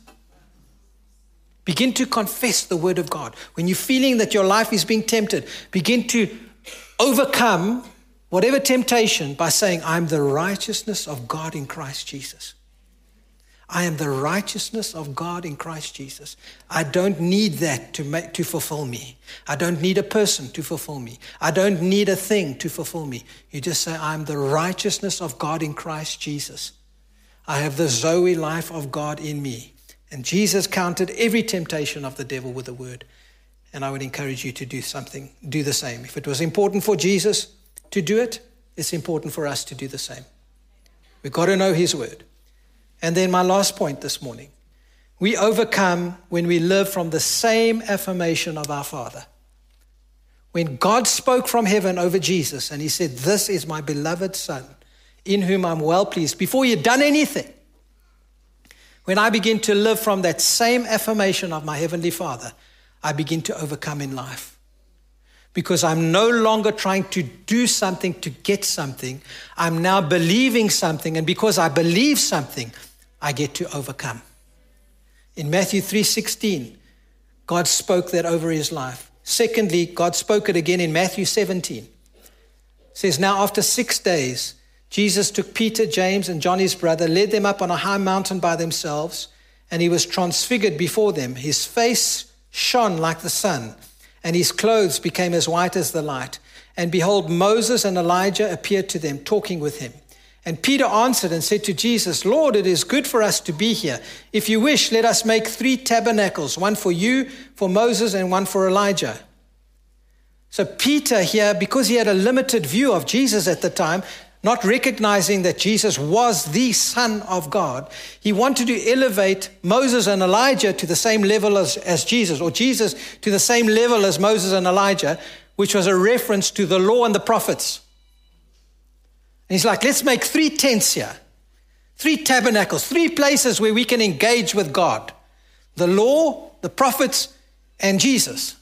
S4: Begin to confess the word of God. When you're feeling that your life is being tempted, begin to overcome whatever temptation by saying, I'm the righteousness of God in Christ Jesus. I am the righteousness of God in Christ Jesus. I don't need that to make, to fulfill me. I don't need a person to fulfill me. I don't need a thing to fulfill me. You just say, I'm the righteousness of God in Christ Jesus. I have the Zoe life of God in me. And Jesus countered every temptation of the devil with a word. And I would encourage you to do something, do the same. If it was important for Jesus to do it, it's important for us to do the same. We've got to know his word. And then my last point this morning. We overcome when we live from the same affirmation of our Father. When God spoke from heaven over Jesus and he said, this is my beloved Son, in whom I'm well pleased, before he had done anything, when I begin to live from that same affirmation of my Heavenly Father, I begin to overcome in life. Because I'm no longer trying to do something to get something. I'm now believing something, and because I believe something, I get to overcome. In Matthew three sixteen, God spoke that over his life. Secondly, God spoke it again in Matthew seventeen. It says, now after six days, Jesus took Peter, James, and John his brother, led them up on a high mountain by themselves, and he was transfigured before them. His face shone like the sun, and his clothes became as white as the light. And behold, Moses and Elijah appeared to them, talking with him. And Peter answered and said to Jesus, Lord, it is good for us to be here. If you wish, let us make three tabernacles, one for you, for Moses, and one for Elijah. So Peter here, because he had a limited view of Jesus at the time, not recognizing that Jesus was the Son of God, he wanted to elevate Moses and Elijah to the same level as, as Jesus, or Jesus to the same level as Moses and Elijah, which was a reference to the law and the prophets. And he's like, let's make three tents here, three tabernacles, three places where we can engage with God. The law, the prophets, and Jesus.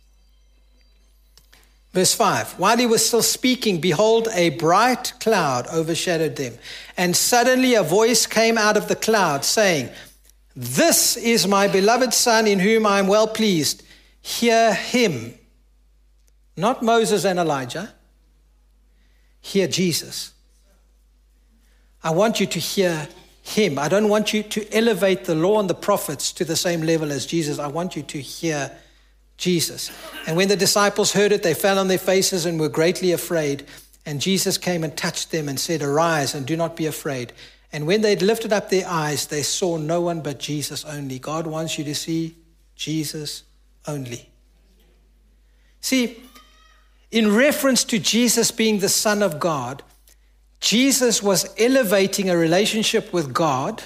S4: Verse five, while he was still speaking, behold, a bright cloud overshadowed them. And suddenly a voice came out of the cloud saying, this is my beloved Son in whom I am well pleased. Hear him. Not Moses and Elijah. Hear Jesus. I want you to hear him. I don't want you to elevate the law and the prophets to the same level as Jesus. I want you to hear Jesus. And when the disciples heard it, they fell on their faces and were greatly afraid. And Jesus came and touched them and said, arise and do not be afraid. And when they'd lifted up their eyes, they saw no one but Jesus only. God wants you to see Jesus only. See, in reference to Jesus being the Son of God, Jesus was elevating a relationship with God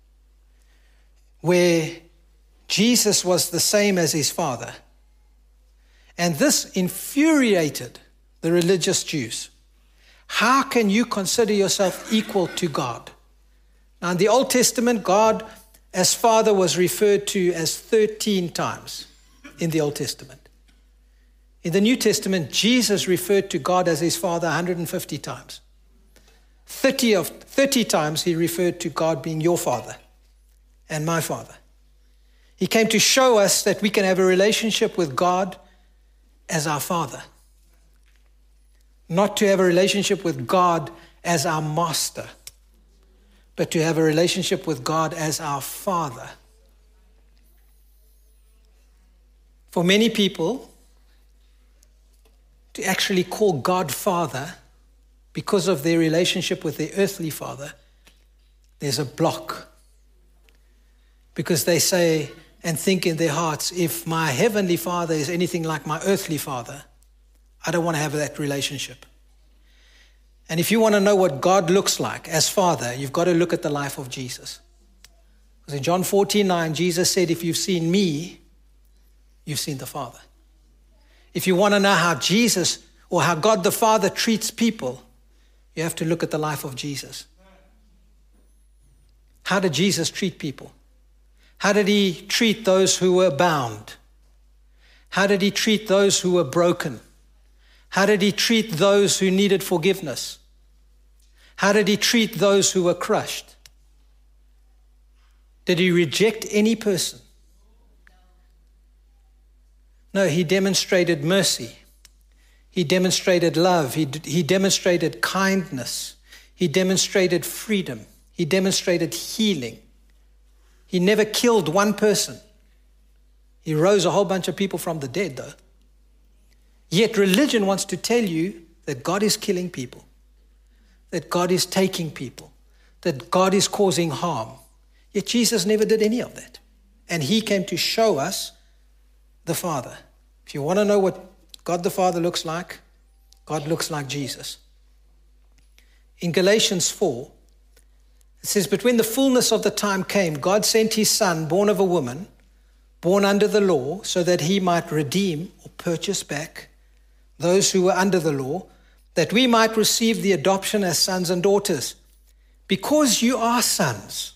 S4: where Jesus was the same as his Father. And this infuriated the religious Jews. How can you consider yourself equal to God? Now, in the Old Testament, God as Father was referred to as thirteen times in the Old Testament. In the New Testament, Jesus referred to God as his Father one hundred fifty times. thirty, of, thirty times he referred to God being your Father and my Father. He came to show us that we can have a relationship with God as our Father. Not to have a relationship with God as our master, but to have a relationship with God as our Father. For many people, to actually call God Father because of their relationship with their earthly father, there's a block. Because they say and think in their hearts, if my heavenly Father is anything like my earthly father, I don't want to have that relationship. And if you want to know what God looks like as Father, you've got to look at the life of Jesus. Because in John fourteen nine, Jesus said, if you've seen me, you've seen the Father. If you want to know how Jesus or how God the Father treats people, you have to look at the life of Jesus. How did Jesus treat people? How did he treat those who were bound? How did he treat those who were broken? How did he treat those who needed forgiveness? How did he treat those who were crushed? Did he reject any person? No, he demonstrated mercy. He demonstrated love. He, he demonstrated kindness. He demonstrated freedom. He demonstrated healing. He never killed one person. He rose a whole bunch of people from the dead, though. Yet religion wants to tell you that God is killing people, that God is taking people, that God is causing harm. Yet Jesus never did any of that. And he came to show us the Father. If you want to know what God the Father looks like, God looks like Jesus. In Galatians four, it says, but when the fullness of the time came, God sent his Son, born of a woman, born under the law, so that he might redeem or purchase back those who were under the law, that we might receive the adoption as sons and daughters. Because you are sons,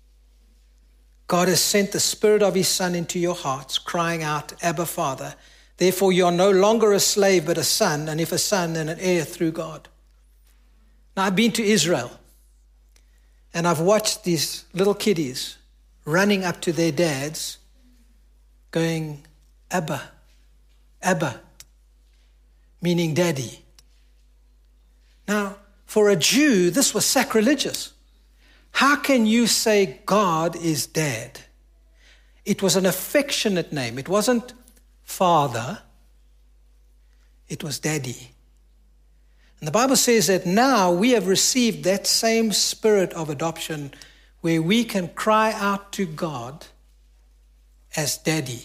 S4: God has sent the Spirit of his Son into your hearts, crying out, Abba, Father. Therefore you are no longer a slave, but a son, and if a son, then an heir through God. Now I've been to Israel, and I've watched these little kiddies running up to their dads, going, Abba, Abba, meaning daddy. Now, for a Jew, this was sacrilegious. How can you say God is dad? It was an affectionate name. It wasn't father. It was daddy. And the Bible says that now we have received that same spirit of adoption where we can cry out to God as daddy,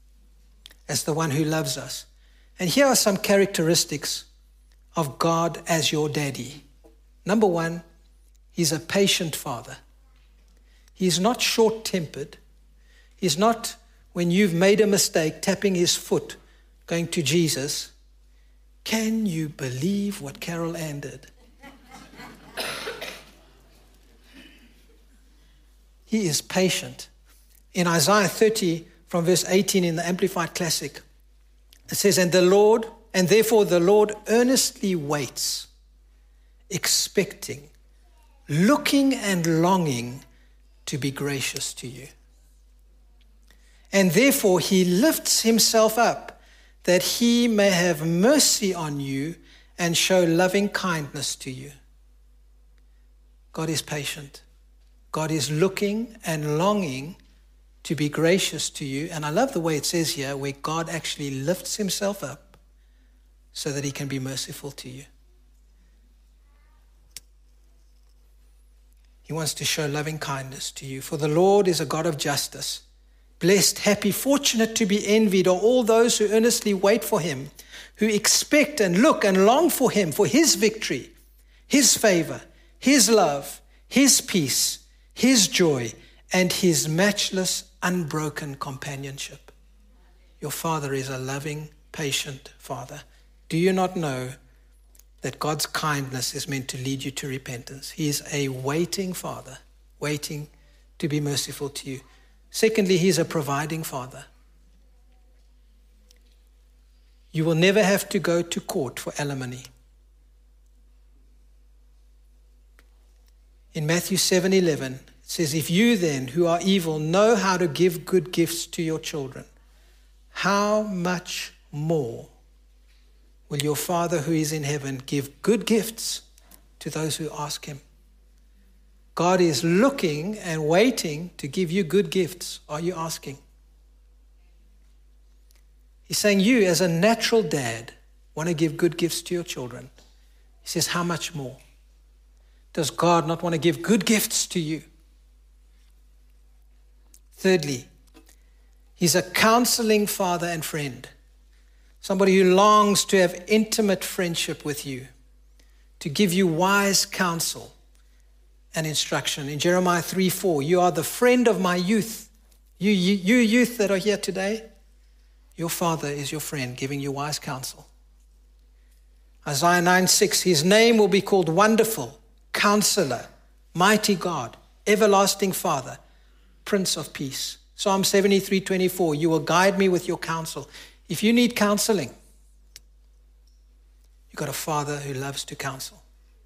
S4: as the one who loves us. And here are some characteristics of God as your daddy. Number one, he's a patient father. He's not short-tempered. He's not, when you've made a mistake, tapping his foot, going to Jesus, can you believe what Carol Ann did? He is patient. In Isaiah thirty, from verse eighteen in the Amplified Classic, it says, and the Lord, and therefore the Lord earnestly waits, expecting, looking and longing to be gracious to you. And therefore he lifts himself up, that he may have mercy on you and show loving kindness to you. God is patient. God is looking and longing to be gracious to you. And I love the way it says here, where God actually lifts himself up so that he can be merciful to you. He wants to show loving kindness to you. For the Lord is a God of justice. Blessed, happy, fortunate to be envied are all those who earnestly wait for him, who expect and look and long for him, for his victory, his favor, his love, his peace, his joy, and his matchless, unbroken companionship. Your Father is a loving, patient Father. Do you not know that God's kindness is meant to lead you to repentance? He is a waiting Father, waiting to be merciful to you. Secondly, he's a providing Father. You will never have to go to court for alimony. In Matthew seven eleven, it says, if you then, who are evil, know how to give good gifts to your children, how much more will your Father who is in heaven give good gifts to those who ask him? God is looking and waiting to give you good gifts. Are you asking? He's saying you, as a natural dad, want to give good gifts to your children. He says, how much more? Does God not want to give good gifts to you? Thirdly, he's a counseling father and friend. Somebody who longs to have intimate friendship with you, to give you wise counsel and instruction. In Jeremiah three four, you are the friend of my youth. You, you, you youth that are here today, your father is your friend, giving you wise counsel. Isaiah nine six, his name will be called Wonderful, Counselor, Mighty God, Everlasting Father, Prince of Peace. Psalm seventy-three twenty-four, you will guide me with your counsel. If you need counseling, you've got a father who loves to counsel.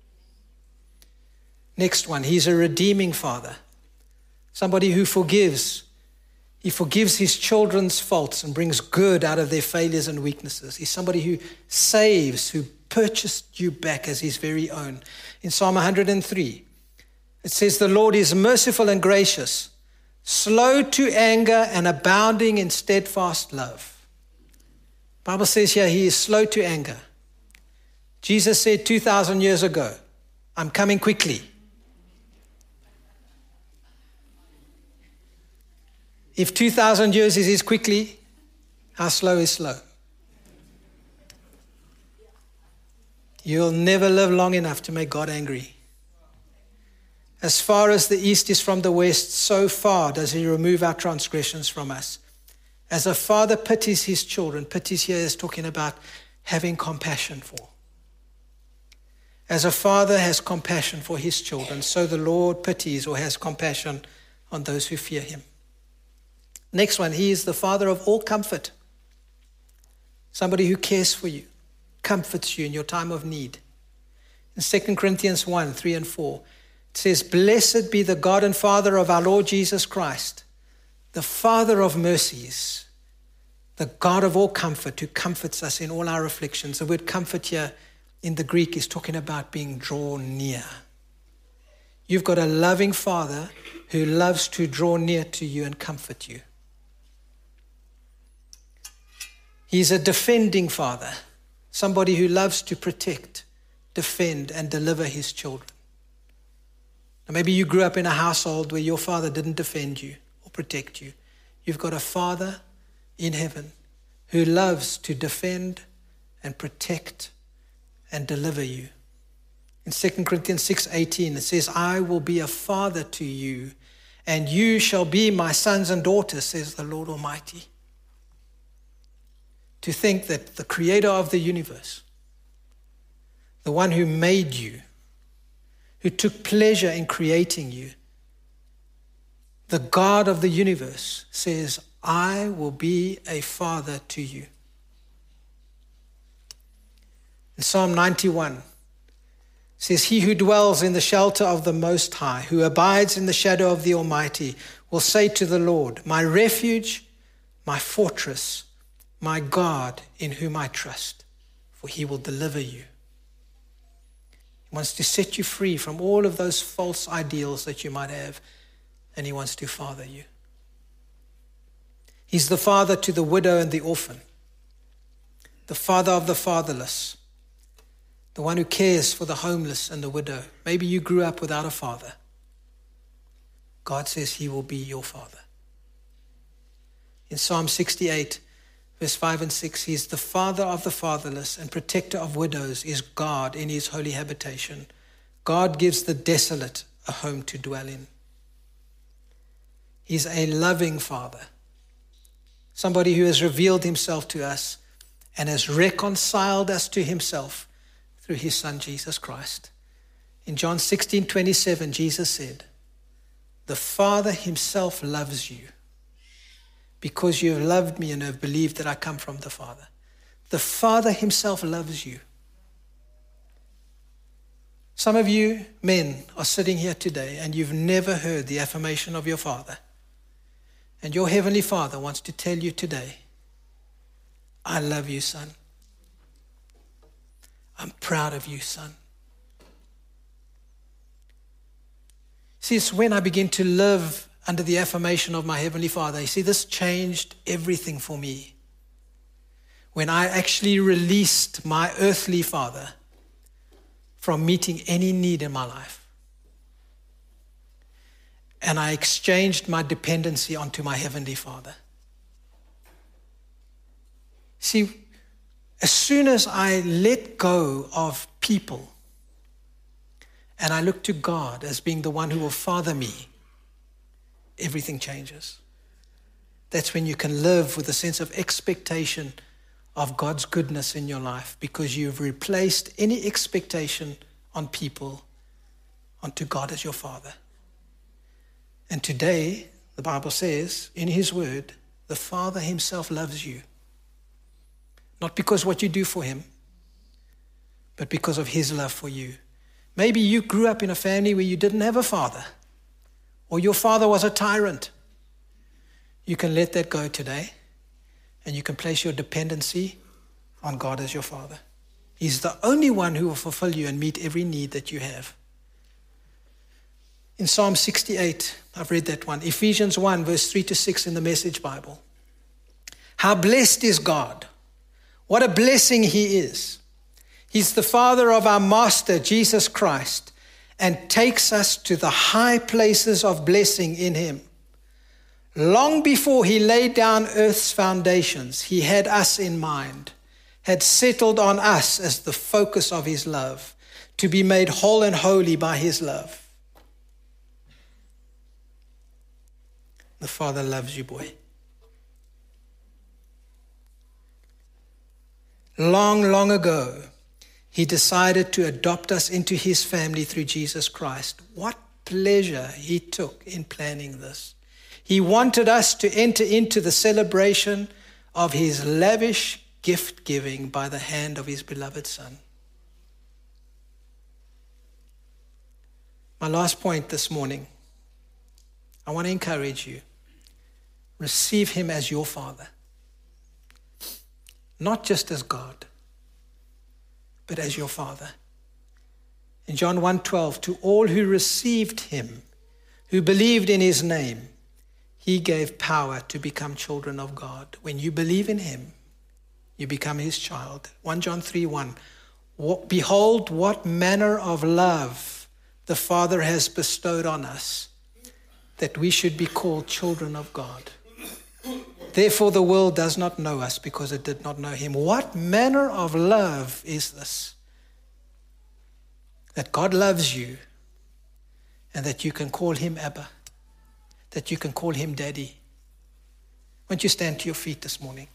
S4: Next one, he's a redeeming father. Somebody who forgives. He forgives his children's faults and brings good out of their failures and weaknesses. He's somebody who saves, who purchased you back as his very own. In Psalm one hundred three, it says, the Lord is merciful and gracious, slow to anger and abounding in steadfast love. The Bible says here he is slow to anger. Jesus said two thousand years ago, I'm coming quickly. If two thousand years is his quickly, how slow is slow? You'll never live long enough to make God angry. As far as the east is from the west, so far does he remove our transgressions from us. As a father pities his children, pities here is talking about having compassion for. As a father has compassion for his children, so the Lord pities or has compassion on those who fear him. Next one, he is the father of all comfort. Somebody who cares for you, comforts you in your time of need. In Second Corinthians one, three and four, it says, blessed be the God and Father of our Lord Jesus Christ, the Father of mercies, the God of all comfort, who comforts us in all our afflictions. The word comfort here in the Greek is talking about being drawn near. You've got a loving Father who loves to draw near to you and comfort you. He's a defending Father, somebody who loves to protect, defend, and deliver his children. Now, maybe you grew up in a household where your father didn't defend you or protect you. You've got a Father in heaven who loves to defend and protect and deliver you. In Second Corinthians six eighteen, it says, I will be a father to you, and you shall be my sons and daughters, says the Lord Almighty. To think that the creator of the universe, the one who made you, who took pleasure in creating you, the God of the universe says, I will be a father to you. In Psalm ninety-one, it says, he who dwells in the shelter of the Most High, who abides in the shadow of the Almighty, will say to the Lord, my refuge, my fortress, my God in whom I trust, for he will deliver you. He wants to set you free from all of those false ideals that you might have, and he wants to father you. He's the father to the widow and the orphan, the father of the fatherless, the one who cares for the homeless and the widow. Maybe you grew up without a father. God says he will be your father. In Psalm sixty-eight, verse five and six, he is the father of the fatherless and protector of widows is God in his holy habitation. God gives the desolate a home to dwell in. He's a loving father, somebody who has revealed himself to us and has reconciled us to himself through his son, Jesus Christ. In John sixteen twenty-seven, Jesus said, the Father himself loves you, because you have loved me and have believed that I come from the Father. The Father himself loves you. Some of you men are sitting here today and you've never heard the affirmation of your Father. And your Heavenly Father wants to tell you today, I love you, son. I'm proud of you, son. See, it's when I begin to live under the affirmation of my Heavenly Father. You see, this changed everything for me. When I actually released my earthly father from meeting any need in my life, and I exchanged my dependency onto my Heavenly Father. See, as soon as I let go of people and I look to God as being the one who will father me, everything changes. That's when you can live with a sense of expectation of God's goodness in your life, because you've replaced any expectation on people onto God as your Father. And today, the Bible says in His Word, the Father Himself loves you. Not because what you do for Him, but because of His love for you. Maybe you grew up in a family where you didn't have a father, or your father was a tyrant. You can let that go today, and you can place your dependency on God as your Father. He's the only one who will fulfill you and meet every need that you have. In Psalm sixty-eight, I've read that one. Ephesians one, verse three to six in the Message Bible. How blessed is God. What a blessing He is. He's the Father of our Master, Jesus Christ, and takes us to the high places of blessing in Him. Long before He laid down earth's foundations, He had us in mind, had settled on us as the focus of His love, to be made whole and holy by His love. The Father loves you, boy. Long, long ago, He decided to adopt us into His family through Jesus Christ. What pleasure He took in planning this. He wanted us to enter into the celebration of His lavish gift giving by the hand of His beloved Son. My last point this morning, I want to encourage you. Receive Him as your Father. Not just as God, but as your Father. In John one twelve, to all who received Him, who believed in His name, He gave power to become children of God. When you believe in Him, you become His child. First John three one, behold what manner of love the Father has bestowed on us, that we should be called children of God. Therefore the world does not know us, because it did not know Him. What manner of love is this? That God loves you, and that you can call Him Abba, that you can call Him Daddy. Won't you stand to your feet this morning?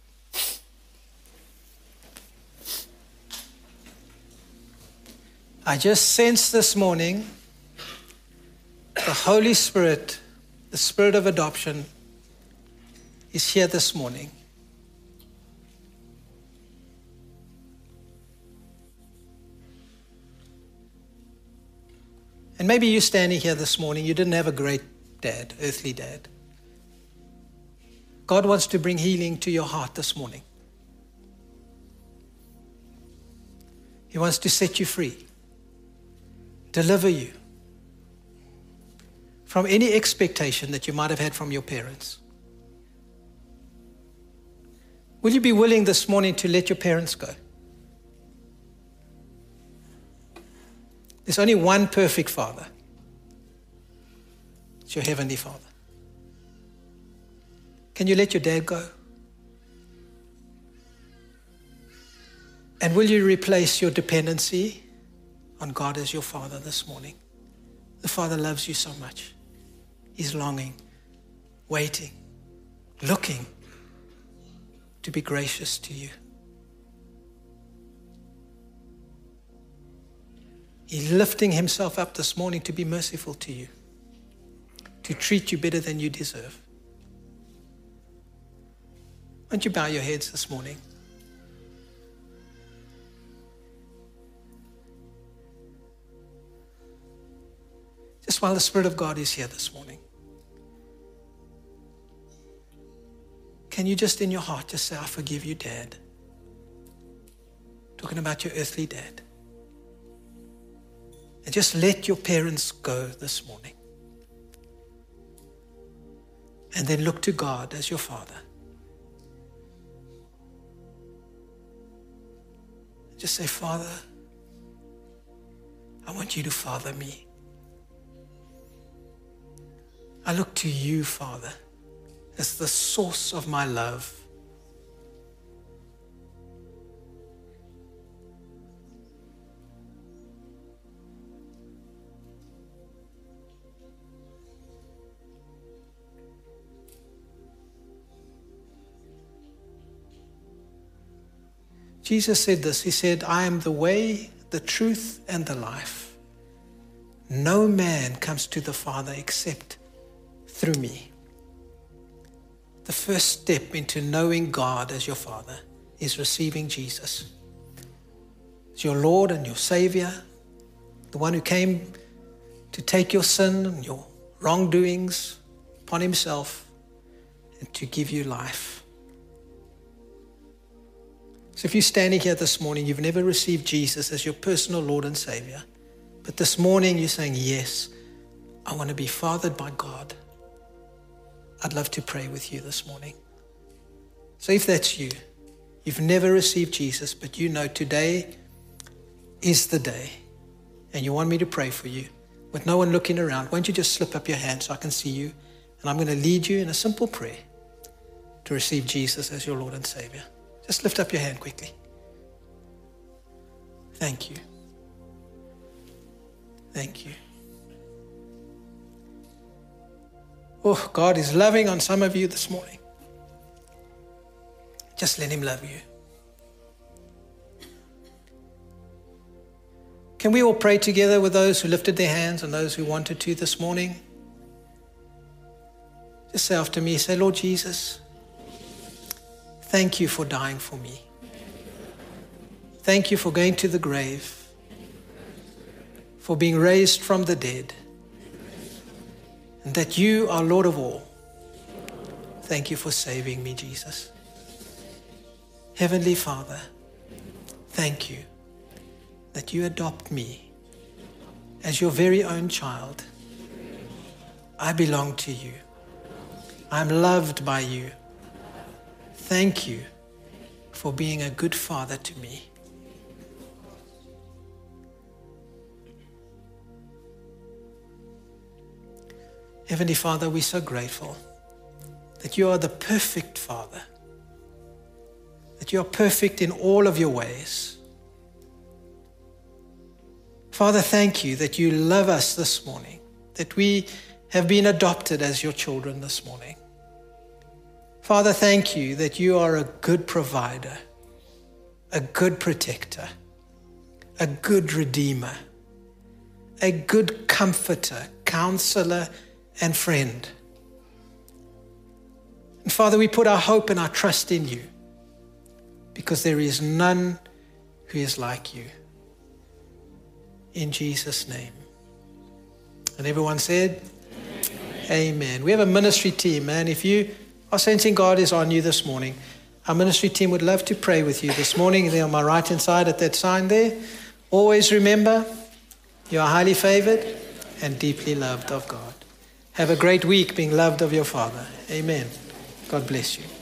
S4: I just sense this morning the Holy Spirit, the Spirit of adoption, is here this morning. And maybe you're standing here this morning, you didn't have a great dad, earthly dad. God wants to bring healing to your heart this morning. He wants to set you free, deliver you from any expectation that you might have had from your parents. Will you be willing this morning to let your parents go? There's only one perfect Father. It's your Heavenly Father. Can you let your dad go? And will you replace your dependency on God as your Father this morning? The Father loves you so much. He's longing, waiting, looking to be gracious to you. He's lifting Himself up this morning to be merciful to you, to treat you better than you deserve. Won't you bow your heads this morning? Just while the Spirit of God is here this morning, can you just in your heart just say, I forgive you, Dad? Talking about your earthly dad. And just let your parents go this morning. And then look to God as your Father. Just say, Father, I want you to father me. I look to you, Father, as the source of my love. Jesus said this. He said, I am the way, the truth, and the life. No man comes to the Father except through me. The first step into knowing God as your Father is receiving Jesus as your Lord and your Savior, the one who came to take your sin and your wrongdoings upon himself and to give you life. So if you're standing here this morning, you've never received Jesus as your personal Lord and Savior, but this morning you're saying, yes, I want to be fathered by God. I'd love to pray with you this morning. So if that's you, you've never received Jesus, but you know today is the day, and you want me to pray for you, with no one looking around, won't you just slip up your hand so I can see you? And I'm going to lead you in a simple prayer to receive Jesus as your Lord and Savior. Just lift up your hand quickly. Thank you. Thank you. Oh, God is loving on some of you this morning. Just let him love you. Can we all pray together with those who lifted their hands and those who wanted to this morning? Just say after me, say, Lord Jesus, thank you for dying for me. Thank you for going to the grave, for being raised from the dead, and that you are Lord of all. Thank you for saving me, Jesus. Heavenly Father, thank you that you adopt me as your very own child. I belong to you. I'm loved by you. Thank you for being a good father to me. Heavenly Father, we're so grateful that you are the perfect Father, that you are perfect in all of your ways. Father, thank you that you love us this morning, that we have been adopted as your children this morning. Father, thank you that you are a good provider, a good protector, a good redeemer, a good comforter, counselor, and friend. And Father, we put our hope and our trust in you because there is none who is like you. In Jesus' name. And everyone said, Amen. Amen. We have a ministry team, and if you are sensing God is on you this morning, our ministry team would love to pray with you this morning. They're on my right-hand side at that sign there. Always remember, you are highly favored and deeply loved of God. Have a great week being loved of your Father. Amen. God bless you.